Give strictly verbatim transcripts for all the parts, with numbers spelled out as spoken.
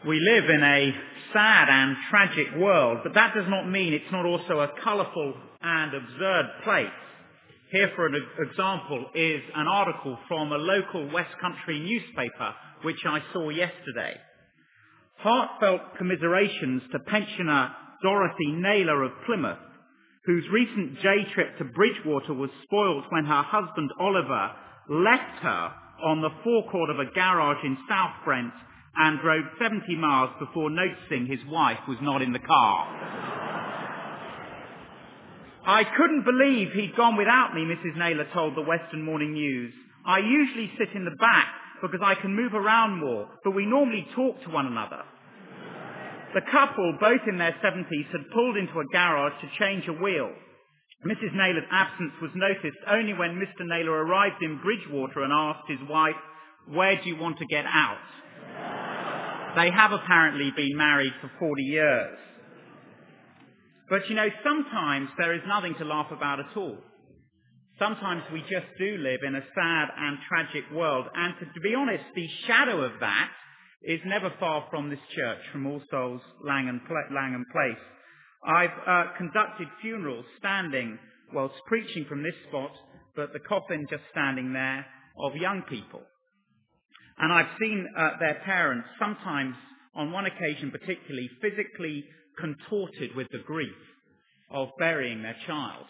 We live in a sad and tragic world, but that does not mean it's not also a colourful and absurd place. Here, for an example, is an article from a local West Country newspaper, which I saw yesterday. Heartfelt commiserations to pensioner Dorothy Naylor of Plymouth, whose recent J trip to Bridgwater was spoilt when her husband Oliver left her on the forecourt of a garage in South Brent and drove seventy miles before noticing his wife was not in the car. I couldn't believe he'd gone without me, Missus Naylor told the Western Morning News. I usually sit in the back because I can move around more, but we normally talk to one another. The couple, both in their seventies, had pulled into a garage to change a wheel. Missus Naylor's absence was noticed only when Mister Naylor arrived in Bridgwater and asked his wife, "Where do you want to get out?" They have apparently been married for forty years. But you know, sometimes there is nothing to laugh about at all. Sometimes we just do live in a sad and tragic world. And to, to be honest, the shadow of that is never far from this church, from All Souls Langham Place. I've uh, conducted funerals standing whilst preaching from this spot, but the coffin just standing there, of young people. And I've seen uh, their parents, sometimes, on one occasion particularly, physically contorted with the grief of burying their child.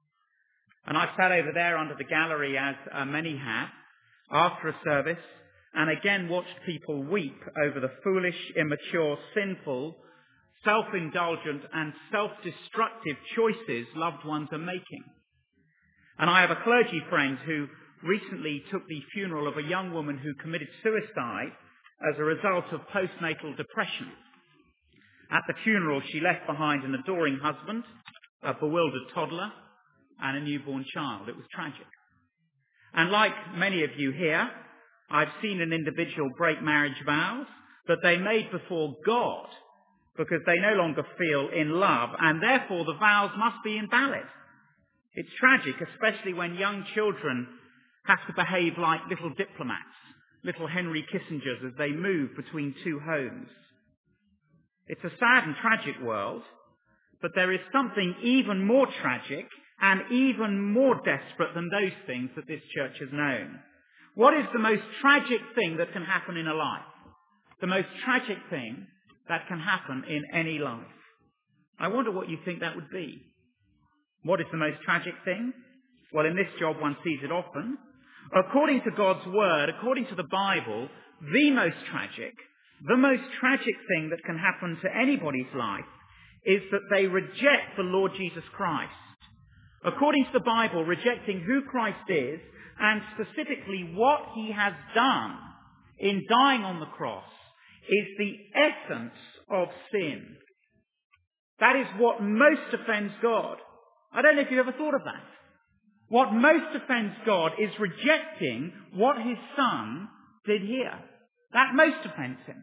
And I sat over there under the gallery, as uh, many have, after a service, and again watched people weep over the foolish, immature, sinful, self-indulgent and self-destructive choices loved ones are making. And I have a clergy friend who recently took the funeral of a young woman who committed suicide as a result of postnatal depression. At the funeral, she left behind an adoring husband, a bewildered toddler, and a newborn child. It was tragic. And like many of you here, I've seen an individual break marriage vows that they made before God because they no longer feel in love, and therefore the vows must be invalid. It's tragic, especially when young children have to behave like little diplomats, little Henry Kissingers, as they move between two homes. It's a sad and tragic world, but there is something even more tragic and even more desperate than those things that this church has known. What is the most tragic thing that can happen in a life? The most tragic thing that can happen in any life. I wonder what you think that would be. What is the most tragic thing? Well, in this job one sees it often. According to God's word, according to the Bible, the most tragic, the most tragic thing that can happen to anybody's life is that they reject the Lord Jesus Christ. According to the Bible, rejecting who Christ is and specifically what he has done in dying on the cross is the essence of sin. That is what most offends God. I don't know if you've ever thought of that. What most offends God is rejecting what his son did here. That most offends him.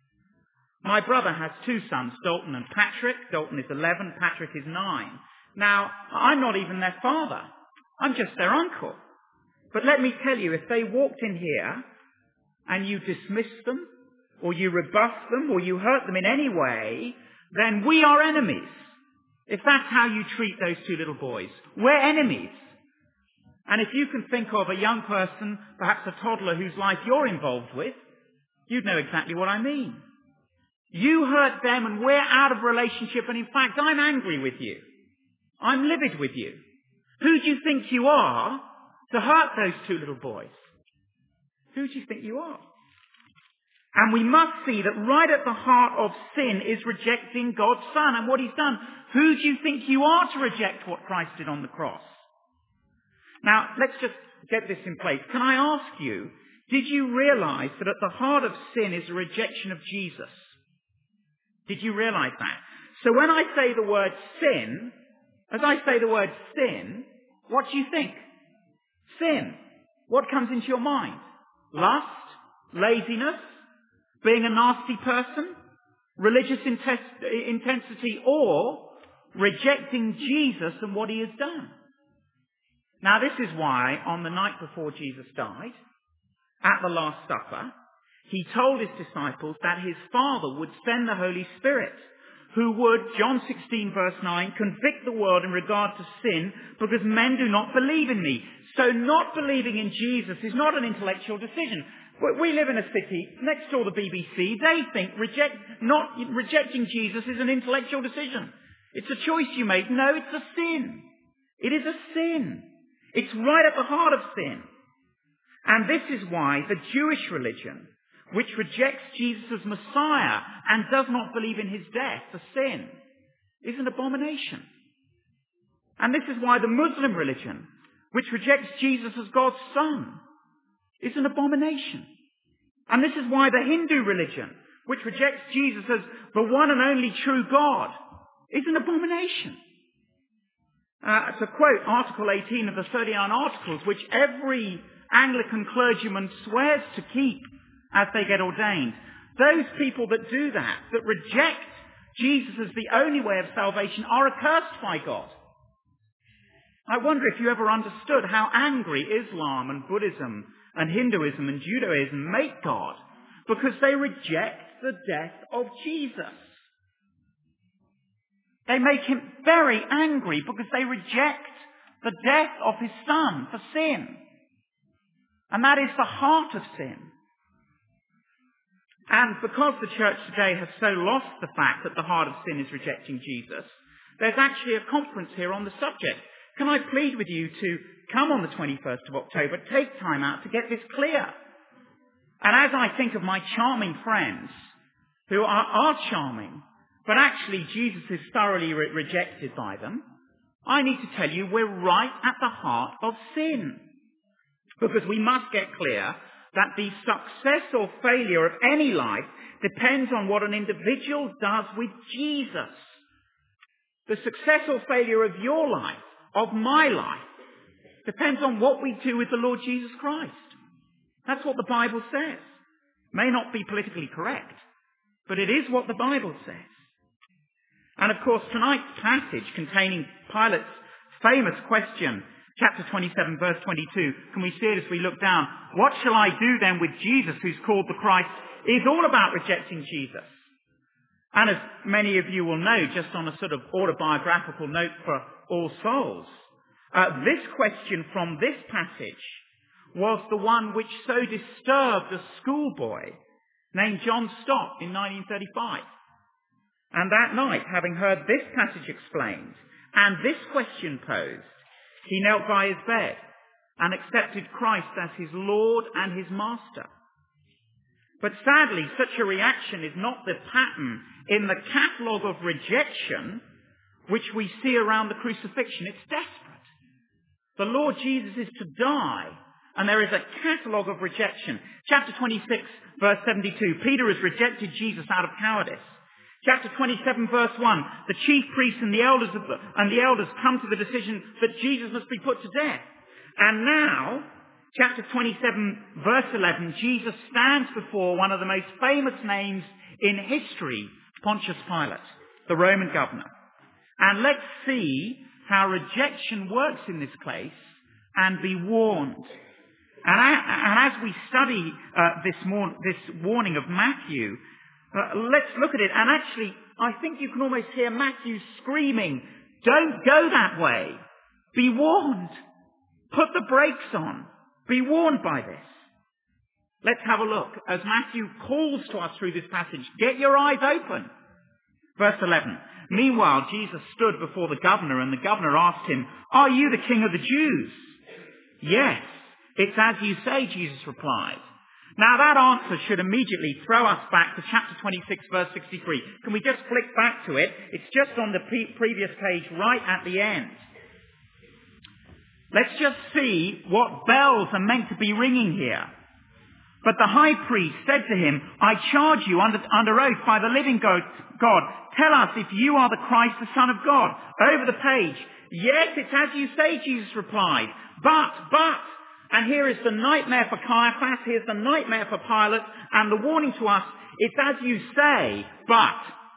My brother has two sons, Dalton and Patrick. Dalton is eleven, Patrick is nine. Now, I'm not even their father. I'm just their uncle. But let me tell you, if they walked in here and you dismissed them, or you rebuffed them, or you hurt them in any way, then we are enemies. If that's how you treat those two little boys, we're enemies. And if you can think of a young person, perhaps a toddler whose life you're involved with, you'd know exactly what I mean. You hurt them and we're out of relationship, and in fact I'm angry with you. I'm livid with you. Who do you think you are to hurt those two little boys? Who do you think you are? And we must see that right at the heart of sin is rejecting God's Son and what he's done. Who do you think you are to reject what Christ did on the cross? Now, let's just get this in place. Can I ask you, did you realize that at the heart of sin is a rejection of Jesus? Did you realize that? So when I say the word sin, as I say the word sin, what do you think? Sin. What comes into your mind? Lust? Laziness? Being a nasty person? Religious intensity? Or rejecting Jesus and what he has done? Now this is why on the night before Jesus died, at the Last Supper, He told his disciples that his Father would send the Holy Spirit, who would, John sixteen verse nine, convict the world in regard to sin because men do not believe in me. So not believing in Jesus is not an intellectual decision. We live in a city next door to the B B C. They think reject, not rejecting Jesus is an intellectual decision. It's a choice you make. No, it's a sin. It is a sin. It's right at the heart of sin. And this is why the Jewish religion, which rejects Jesus as Messiah and does not believe in his death for sin, is an abomination. And this is why the Muslim religion, which rejects Jesus as God's Son, is an abomination. And this is why the Hindu religion, which rejects Jesus as the one and only true God, is an abomination. Uh, to quote Article eighteen of the thirty-nine Articles, which every Anglican clergyman swears to keep as they get ordained, those people that do that, that reject Jesus as the only way of salvation, are accursed by God. I wonder if you ever understood how angry Islam and Buddhism and Hinduism and Judaism make God, because they reject the death of Jesus. They make him very angry because they reject the death of his Son for sin. And that is the heart of sin. And because the church today has so lost the fact that the heart of sin is rejecting Jesus, there's actually a conference here on the subject. Can I plead with you to come on the twenty-first of October, take time out to get this clear? And as I think of my charming friends, who are, are charming, but actually Jesus is thoroughly re- rejected by them, I need to tell you we're right at the heart of sin. Because we must get clear that the success or failure of any life depends on what an individual does with Jesus. The success or failure of your life, of my life, depends on what we do with the Lord Jesus Christ. That's what the Bible says. May not be politically correct, but it is what the Bible says. And of course, tonight's passage containing Pilate's famous question, chapter twenty-seven, verse twenty-two, can we see it as we look down? What shall I do then with Jesus who's called the Christ? Is all about rejecting Jesus. And as many of you will know, just on a sort of autobiographical note for All Souls, uh, this question from this passage was the one which so disturbed a schoolboy named John Stott in nineteen thirty-five. And that night, having heard this passage explained and this question posed, he knelt by his bed and accepted Christ as his Lord and his Master. But sadly, such a reaction is not the pattern in the catalogue of rejection which we see around the crucifixion. It's desperate. The Lord Jesus is to die, and there is a catalogue of rejection. Chapter twenty-six, verse seventy-two, Peter has rejected Jesus out of cowardice. Chapter twenty-seven, verse one, the chief priests and the elders of the, and the elders come to the decision that Jesus must be put to death. And now, chapter twenty-seven, verse eleven, Jesus stands before one of the most famous names in history, Pontius Pilate, the Roman governor. And let's see how rejection works in this place and be warned. And, I, and as we study uh, this, mor- this warning of Matthew, uh, let's look at it. And actually, I think you can almost hear Matthew screaming, don't go that way. Be warned. Put the brakes on. Be warned by this. Let's have a look as Matthew calls to us through this passage. Get your eyes open. Verse eleven. Meanwhile, Jesus stood before the governor, and the governor asked him, are you the king of the Jews? Yes, it's as you say, Jesus replied. Now that answer should immediately throw us back to chapter twenty-six, verse sixty-three. Can we just flick back to it? It's just on the pre- previous page, right at the end. Let's just see what bells are meant to be ringing here. But the high priest said to him, I charge you under, under oath by the living God, God, tell us if you are the Christ, the Son of God. Over the page. Yes, it's as you say, Jesus replied. But, but, and here is the nightmare for Caiaphas, here's the nightmare for Pilate, and the warning to us, it's as you say, but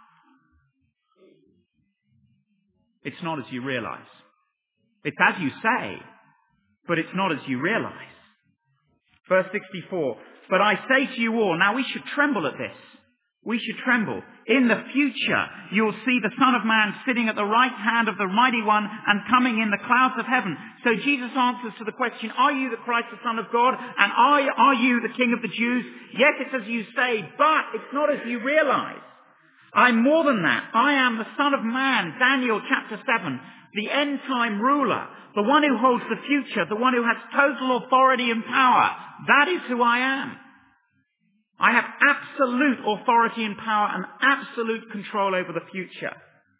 it's not as you realize. It's as you say, but it's not as you realize. Verse sixty-four, But I say to you all, now we should tremble at this. We should tremble. In the future, you'll see the Son of Man sitting at the right hand of the Mighty One and coming in the clouds of heaven. So Jesus answers to the question, are you the Christ, the Son of God? And are, are you the King of the Jews? Yes, it's as you say, but it's not as you realize. I'm more than that. I am the Son of Man, Daniel chapter seven, the end-time ruler, the one who holds the future, the one who has total authority and power. That is who I am. I have absolute authority and power and absolute control over the future.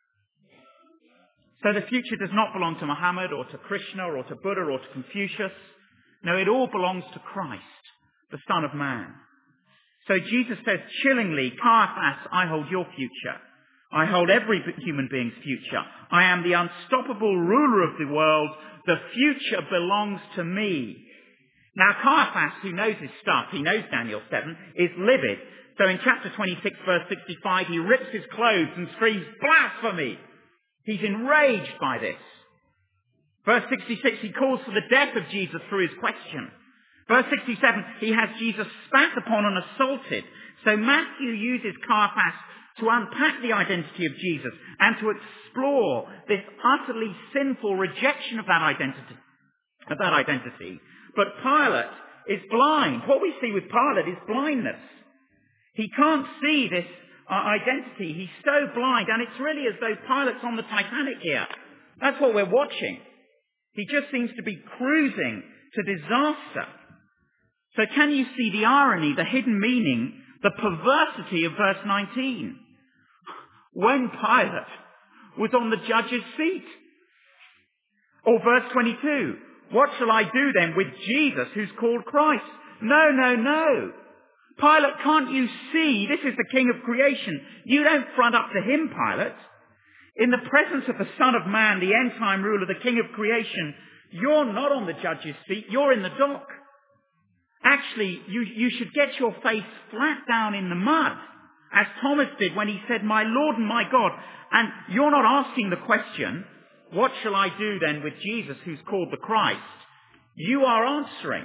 So the future does not belong to Muhammad or to Krishna or to Buddha or to Confucius. No, it all belongs to Christ, the Son of Man. So Jesus says chillingly, Caiaphas, I hold your future. I hold every human being's future. I am the unstoppable ruler of the world. The future belongs to me. Now Caiaphas, who knows his stuff, he knows Daniel seven, is livid. So in chapter twenty-six, verse sixty-five, he rips his clothes and screams, blasphemy! He's enraged by this. Verse sixty-six, he calls for the death of Jesus through his question. Verse sixty-seven, he has Jesus spat upon and assaulted. So Matthew uses Caiaphas to unpack the identity of Jesus and to explore this utterly sinful rejection of that identity. Of that identity. But Pilate is blind. What we see with Pilate is blindness. He can't see this uh, identity. He's so blind, and it's really as though Pilate's on the Titanic here. That's what we're watching. He just seems to be cruising to disaster. So can you see the irony, the hidden meaning, the perversity of verse nineteen? When Pilate was on the judge's seat. Or verse twenty-two. What shall I do then with Jesus who's called Christ? No, no, no. Pilate, can't you see this is the King of creation? You don't front up to him, Pilate. In the presence of the Son of Man, the end-time ruler, the King of creation, you're not on the judge's seat, you're in the dock. Actually, you, you should get your face flat down in the mud, as Thomas did when he said, my Lord and my God. And you're not asking the question, what shall I do then with Jesus who's called the Christ? You are answering.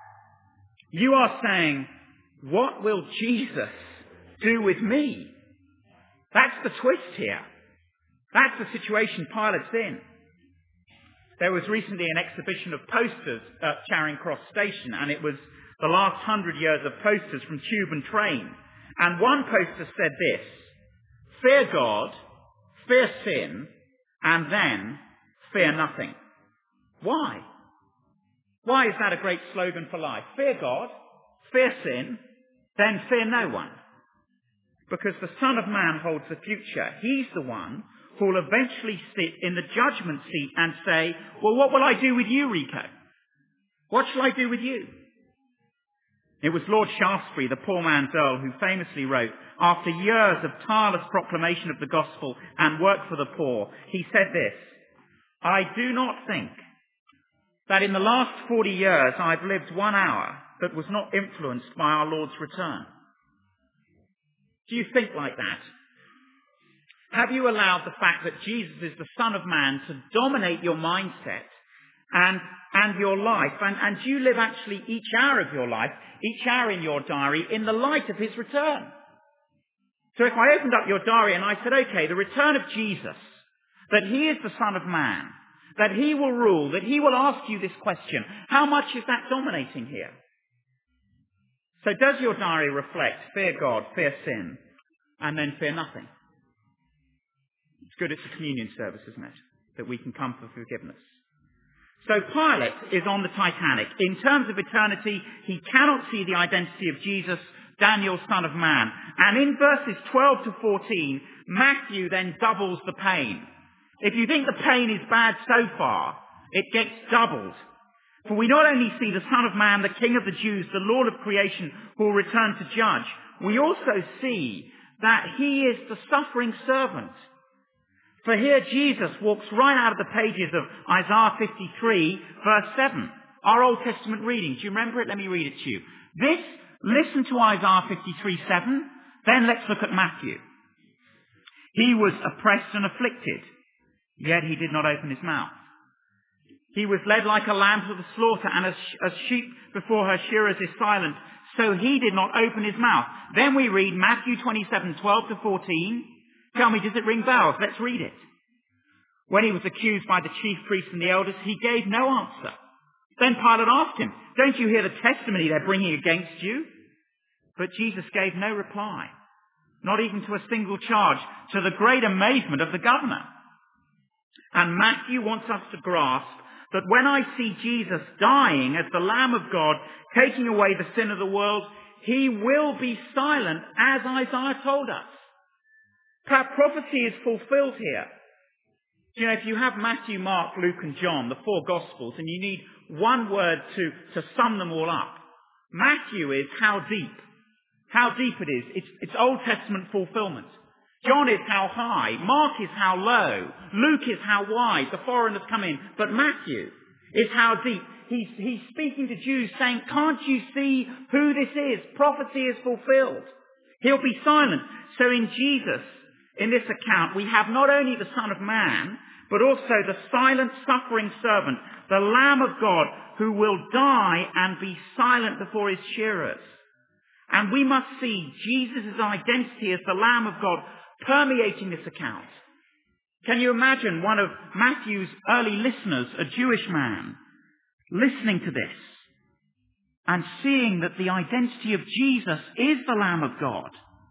You are saying, what will Jesus do with me? That's the twist here. That's the situation Pilate's in. There was recently an exhibition of posters at Charing Cross Station, and it was the last hundred years of posters from tube and train. And one poster said this, fear God, fear sin, and then fear nothing. Why? Why is that a great slogan for life? Fear God, fear sin, then fear no one. Because the Son of Man holds the future. He's the one who will eventually sit in the judgment seat and say, well, what will I do with you, Rico? What shall I do with you? It was Lord Shaftesbury, the poor man's earl, who famously wrote, after years of tireless proclamation of the gospel and work for the poor, he said this, I do not think that in the last forty years I've lived one hour that was not influenced by our Lord's return. Do you think like that? Have you allowed the fact that Jesus is the Son of Man to dominate your mindset and and your life? And, and do you live actually each hour of your life, each hour in your diary, in the light of his return? So if I opened up your diary and I said, okay, the return of Jesus, that he is the Son of Man, that he will rule, that he will ask you this question, how much is that dominating here? So does your diary reflect fear God, fear sin, and then fear nothing? It's good it's a communion service, isn't it? That we can come for forgiveness. So Pilate is on the Titanic. In terms of eternity, he cannot see the identity of Jesus, Daniel, Son of Man. And in verses twelve to fourteen, Matthew then doubles the pain. If you think the pain is bad so far, it gets doubled. For we not only see the Son of Man, the King of the Jews, the Lord of creation, who will return to judge, we also see that he is the suffering servant. For here Jesus walks right out of the pages of Isaiah fifty-three, verse seven. Our Old Testament reading. Do you remember it? Let me read it to you. This, listen to Isaiah fifty-three, seven. Then let's look at Matthew. He was oppressed and afflicted, yet he did not open his mouth. He was led like a lamb to the slaughter, and as, as sheep before her shearers is silent, so he did not open his mouth. Then we read Matthew twenty-seven, twelve to fourteen. Tell me, does it ring bells? Let's read it. When he was accused by the chief priests and the elders, he gave no answer. Then Pilate asked him, don't you hear the testimony they're bringing against you? But Jesus gave no reply, not even to a single charge, to the great amazement of the governor. And Matthew wants us to grasp that when I see Jesus dying as the Lamb of God, taking away the sin of the world, he will be silent, as Isaiah told us. That prophecy is fulfilled here. You know, if you have Matthew, Mark, Luke and John, the four Gospels, and you need one word to, to sum them all up, Matthew is how deep. How deep it is. It's, it's Old Testament fulfillment. John is how high. Mark is how low. Luke is how wide. The foreigners come in. But Matthew is how deep. He's, he's speaking to Jews saying, can't you see who this is? Prophecy is fulfilled. He'll be silent. So in Jesus, in this account, we have not only the Son of Man, but also the silent, suffering servant, the Lamb of God, who will die and be silent before his shearers. And we must see Jesus' identity as the Lamb of God permeating this account. Can you imagine one of Matthew's early listeners, a Jewish man, listening to this and seeing that the identity of Jesus is the Lamb of God?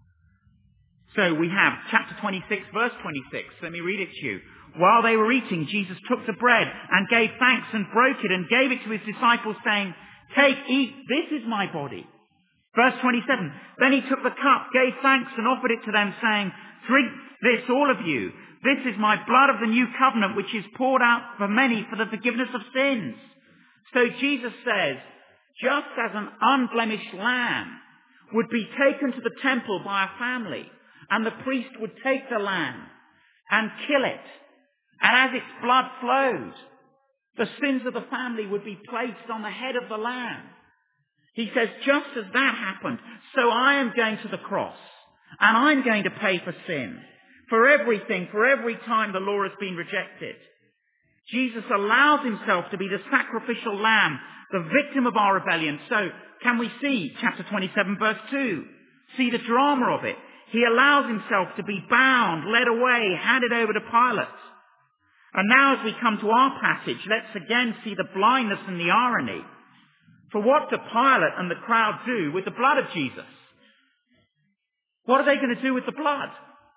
So we have chapter twenty-six, verse twenty-six. Let me read it to you. While they were eating, Jesus took the bread and gave thanks and broke it and gave it to his disciples, saying, take, eat, this is my body. Verse twenty-seven, then he took the cup, gave thanks and offered it to them, saying, drink this, all of you. This is my blood of the new covenant, which is poured out for many for the forgiveness of sins. So Jesus says, just as an unblemished lamb would be taken to the temple by a family, and the priest would take the lamb and kill it, and as its blood flowed, the sins of the family would be placed on the head of the lamb. He says, just as that happened, so I am going to the cross, and I'm going to pay for sin, for everything, for every time the law has been rejected. Jesus allows himself to be the sacrificial lamb, the victim of our rebellion. So can we see chapter twenty-seven, verse two? See the drama of it. He allows himself to be bound, led away, handed over to Pilate. And now as we come to our passage, let's again see the blindness and the irony. For what do Pilate and the crowd do with the blood of Jesus? What are they going to do with the blood?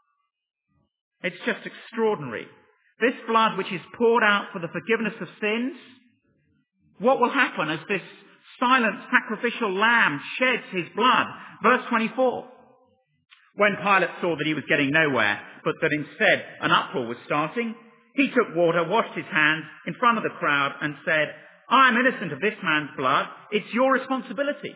It's just extraordinary. This blood which is poured out for the forgiveness of sins, what will happen as this silent sacrificial lamb sheds his blood? Verse twenty-four. When Pilate saw that he was getting nowhere, but that instead an uproar was starting, he took water, washed his hands in front of the crowd and said, I am innocent of this man's blood. It's your responsibility.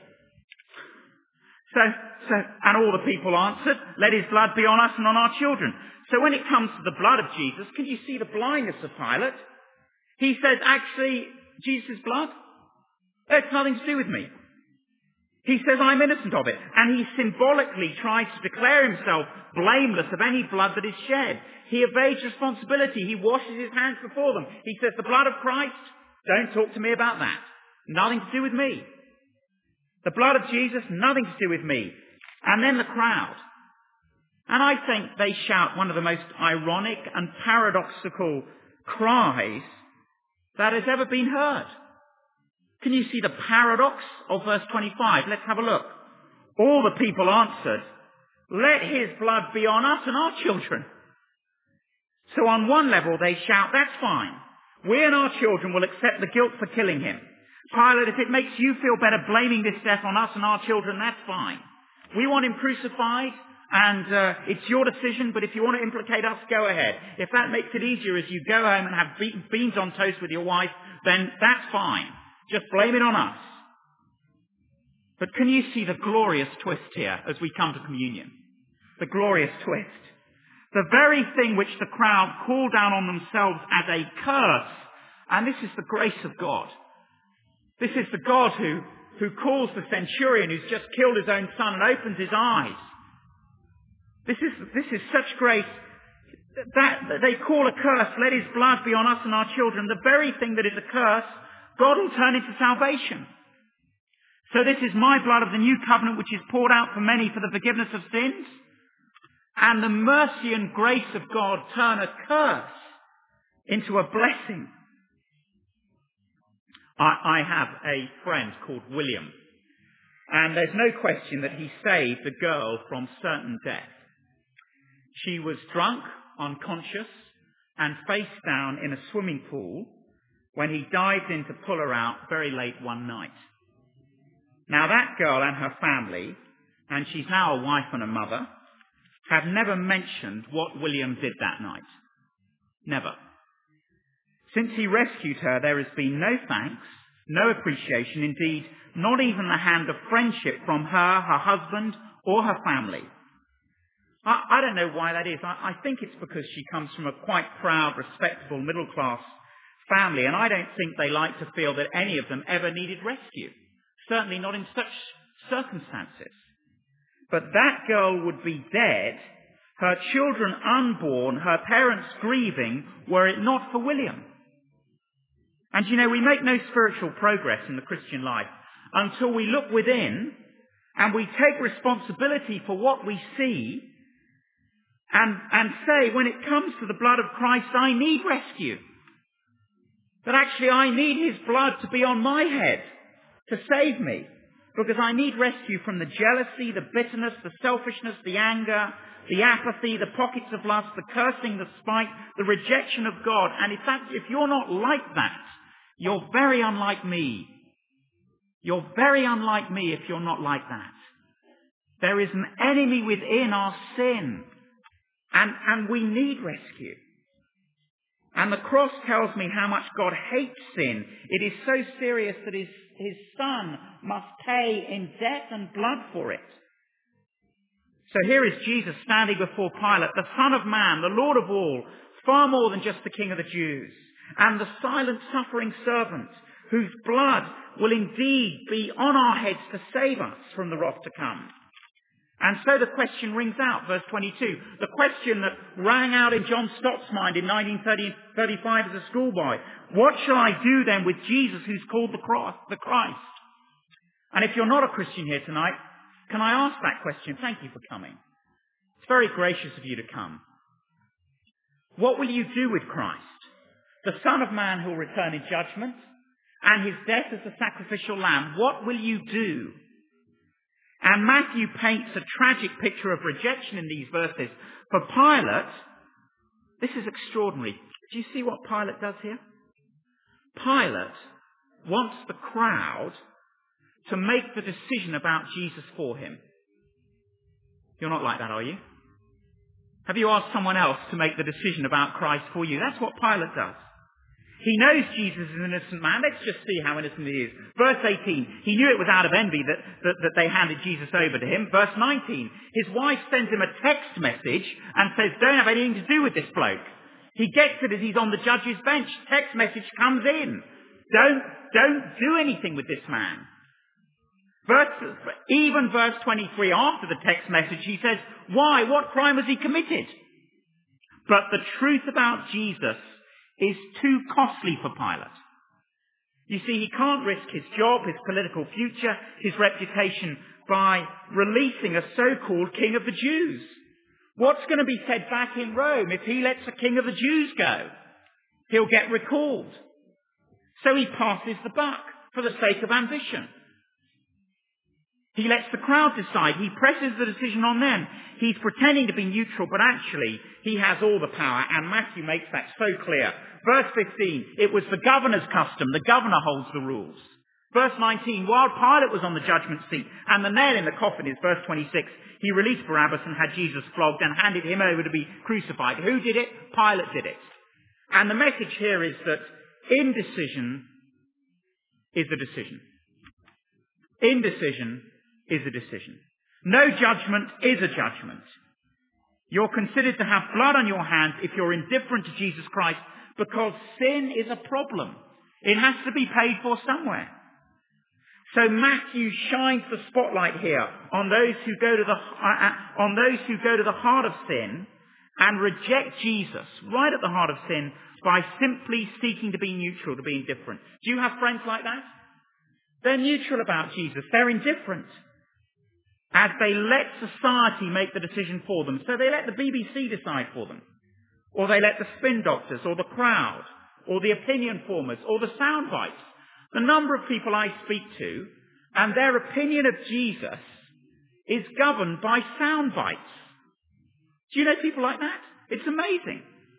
So, so, and all the people answered, let his blood be on us and on our children. So when it comes to the blood of Jesus, can you see the blindness of Pilate? He says, actually, Jesus' blood? It's nothing to do with me. He says, I'm innocent of it. And he symbolically tries to declare himself blameless of any blood that is shed. He evades responsibility. He washes his hands before them. He says, the blood of Christ? Don't talk to me about that. Nothing to do with me. The blood of Jesus, nothing to do with me. And then the crowd. And I think they shout one of the most ironic and paradoxical cries that has ever been heard. Can you see the paradox of verse twenty-five? Let's have a look. All the people answered, let his blood be on us and our children. So on one level they shout, that's fine. We and our children will accept the guilt for killing him. Pilate, if it makes you feel better blaming this death on us and our children, that's fine. We want him crucified, and uh, it's your decision, but if you want to implicate us, go ahead. If that makes it easier as you go home and have be- beans on toast with your wife, then that's fine. Just blame it on us. But can you see the glorious twist here as we come to communion? The glorious twist. The very thing which the crowd call down on themselves as a curse, and this is the grace of God. This is the God who, who calls the centurion who's just killed his own son and opens his eyes. This is, this is such grace that, that they call a curse, let his blood be on us and our children. The very thing that is a curse, God will turn into salvation. So this is my blood of the new covenant, which is poured out for many for the forgiveness of sins. And the mercy and grace of God turn a curse into a blessing. I, I have a friend called William, and there's no question that he saved a girl from certain death. She was drunk, unconscious, and face down in a swimming pool when he dived in to pull her out very late one night. Now that girl and her family, and she's now a wife and a mother, have never mentioned what William did that night. Never. Since he rescued her, there has been no thanks, no appreciation, indeed, not even the hand of friendship from her, her husband, or her family. I, I don't know why that is. I, I think it's because she comes from a quite proud, respectable, middle-class family, and I don't think they like to feel that any of them ever needed rescue. Certainly not in such circumstances. But that girl would be dead, her children unborn, her parents grieving, were it not for William. And you know, we make no spiritual progress in the Christian life until we look within and we take responsibility for what we see and, and say, when it comes to the blood of Christ, I need rescue. That actually I need his blood to be on my head to save me. Because I need rescue from the jealousy, the bitterness, the selfishness, the anger, the apathy, the pockets of lust, the cursing, the spite, the rejection of God. And if that, if you're not like that, you're very unlike me. You're very unlike me if you're not like that. There is an enemy within our sin. And, and we need rescue. And the cross tells me how much God hates sin. It is so serious that his, his Son must pay in death and blood for it. So here is Jesus standing before Pilate, the Son of Man, the Lord of all, far more than just the King of the Jews, and the silent suffering servant whose blood will indeed be on our heads to save us from the wrath to come. And so the question rings out, verse twenty-two. The question that rang out in John Stott's mind in nineteen thirty-five as a schoolboy. What shall I do then with Jesus who's called the cross, the Christ? And if you're not a Christian here tonight, can I ask that question? Thank you for coming. It's very gracious of you to come. What will you do with Christ? The Son of Man who will return in judgment, and his death as the sacrificial lamb. What will you do? And Matthew paints a tragic picture of rejection in these verses. For Pilate, this is extraordinary. Do you see what Pilate does here? Pilate wants the crowd to make the decision about Jesus for him. You're not like that, are you? Have you asked someone else to make the decision about Christ for you? That's what Pilate does. He knows Jesus is an innocent man. Let's just see how innocent he is. Verse eighteen, he knew it was out of envy that, that, that they handed Jesus over to him. Verse nineteen, his wife sends him a text message and says, don't have anything to do with this bloke. He gets it as he's on the judge's bench. Text message comes in. Don't, don't do anything with this man. Verse, even verse twenty-three, after the text message, he says, why? What crime has he committed? But the truth about Jesus is too costly for Pilate. You see, he can't risk his job, his political future, his reputation by releasing a so-called king of the Jews. What's going to be said back in Rome if he lets the king of the Jews go? He'll get recalled. So he passes the buck for the sake of ambition. He lets the crowd decide. He presses the decision on them. He's pretending to be neutral, but actually he has all the power, and Matthew makes that so clear. Verse fifteen, it was the governor's custom. The governor holds the rules. Verse nineteen, while Pilate was on the judgment seat, and the nail in the coffin is verse twenty-six, he released Barabbas and had Jesus flogged and handed him over to be crucified. Who did it? Pilate did it. And the message here is that indecision is a decision. Indecision is a decision. No judgment is a judgment. You're considered to have blood on your hands if you're indifferent to Jesus Christ, because sin is a problem. It has to be paid for somewhere. So Matthew shines the spotlight here on those who go to the uh, on those who go to the heart of sin and reject Jesus right at the heart of sin by simply seeking to be neutral, to be indifferent. Do you have friends like that? They're neutral about Jesus. They're indifferent as they let society make the decision for them. So they let the B B C decide for them. Or they let the spin doctors or the crowd or the opinion formers or the sound bites. The number of people I speak to and their opinion of Jesus is governed by sound bites. Do you know people like that? It's amazing.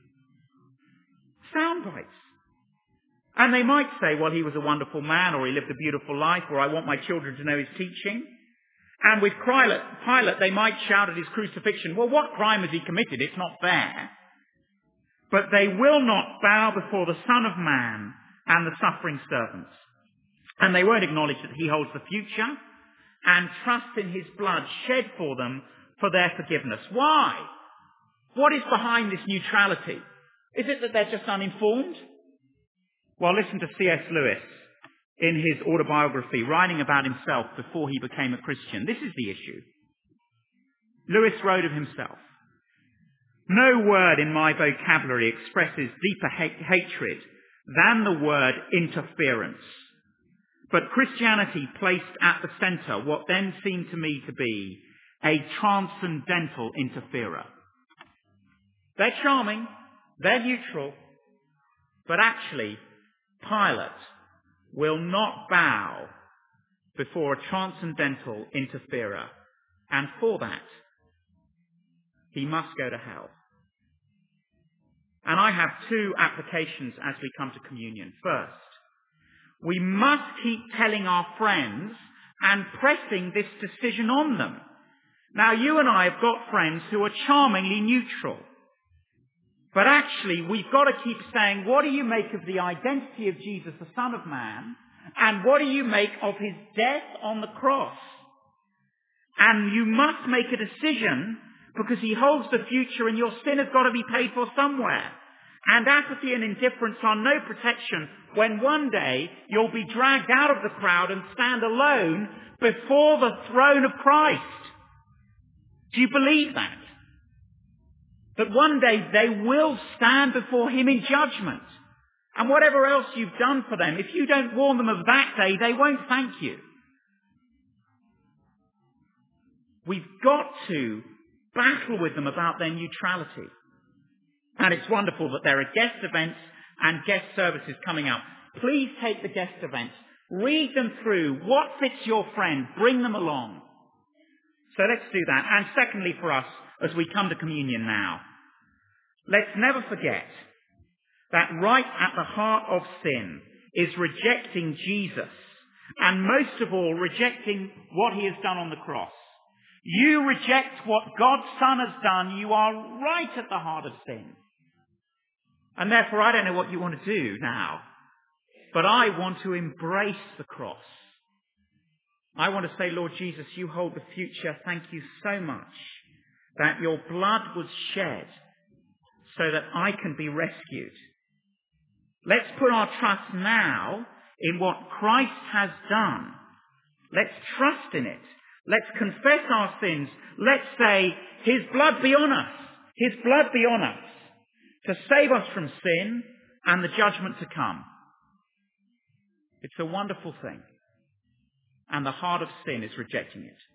Sound bites. And they might say, well, he was a wonderful man, or he lived a beautiful life, or I want my children to know his teaching. And with Pilate, Pilate, they might shout at his crucifixion, well, what crime has he committed? It's not fair. But they will not bow before the Son of Man and the suffering servants. And they won't acknowledge that he holds the future and trust in his blood shed for them for their forgiveness. Why? What is behind this neutrality? Is it that they're just uninformed? Well, listen to C S Lewis in his autobiography, writing about himself before he became a Christian. This is the issue. Lewis wrote of himself, "No word in my vocabulary expresses deeper ha- hatred than the word interference. But Christianity placed at the centre what then seemed to me to be a transcendental interferer." They're charming, they're neutral, but actually Pilate will not bow before a transcendental interferer, and for that he must go to hell. And I have two applications as we come to communion. First, we must keep telling our friends and pressing this decision on them. Now, you and I have got friends who are charmingly neutral. But actually, we've got to keep saying, what do you make of the identity of Jesus, the Son of Man? And what do you make of his death on the cross? And you must make a decision, because he holds the future and your sin has got to be paid for somewhere. And apathy and indifference are no protection when one day you'll be dragged out of the crowd and stand alone before the throne of Christ. Do you believe that? That one day they will stand before him in judgment. And whatever else you've done for them, if you don't warn them of that day, they won't thank you. We've got to battle with them about their neutrality. And it's wonderful that there are guest events and guest services coming up. Please take the guest events. Read them through. What fits your friend? Bring them along. So let's do that. And secondly for us, as we come to communion now, let's never forget that right at the heart of sin is rejecting Jesus, and most of all, rejecting what he has done on the cross. You reject what God's Son has done, you are right at the heart of sin. And therefore, I don't know what you want to do now, but I want to embrace the cross. I want to say, Lord Jesus, you hold the future. Thank you so much that your blood was shed so that I can be rescued. Let's put our trust now in what Christ has done. Let's trust in it. Let's confess our sins. Let's say, his blood be on us. His blood be on us to save us from sin and the judgment to come. It's a wonderful thing. And the heart of sin is rejecting it.